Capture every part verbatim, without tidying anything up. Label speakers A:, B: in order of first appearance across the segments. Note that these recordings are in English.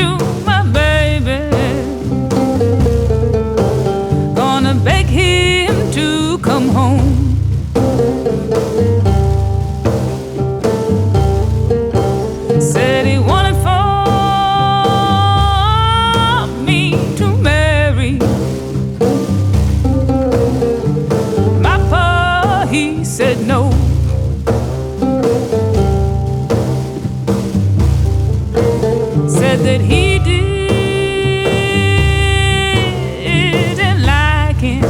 A: to my baby. Gonna beg him to come home. Said he wanted for me to marry. My pa, he said no. Said that he didn't like him.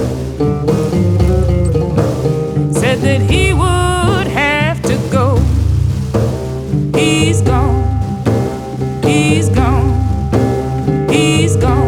A: Said that he would have to go. He's gone. He's gone. He's gone.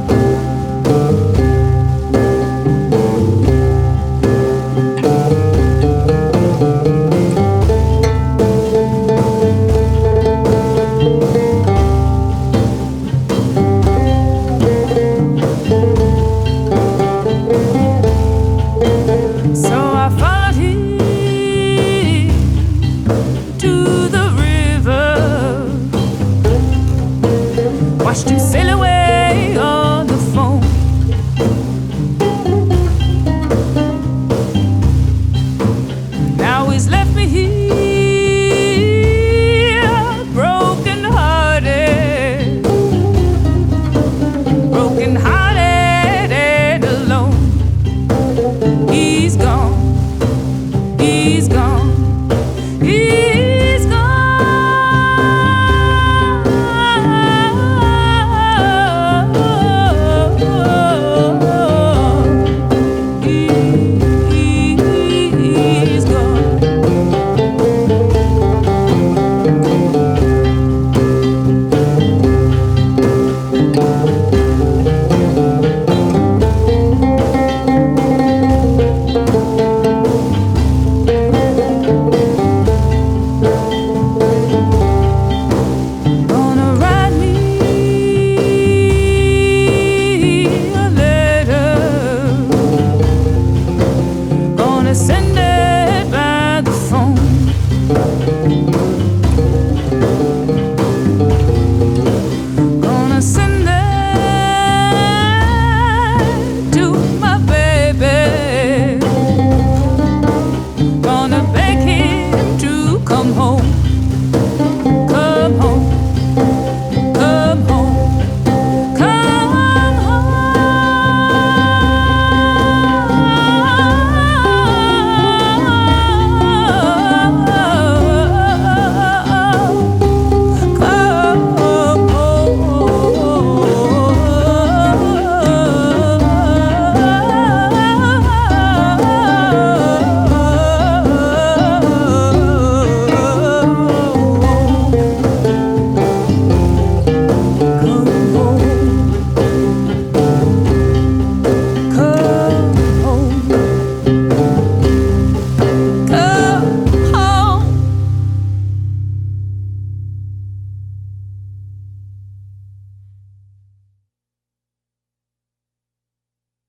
A: So I followed him to the river, watched him sail away on the foam. Now he's left me here, broken hearted, broken hearted and alone. He's gone, he's gone, he's gone. He, he, he's gone. Gonna write me a letter, gonna send it by the phone. Gonna send that to my baby. Gonna beg him to come home. Come home, come home, come Come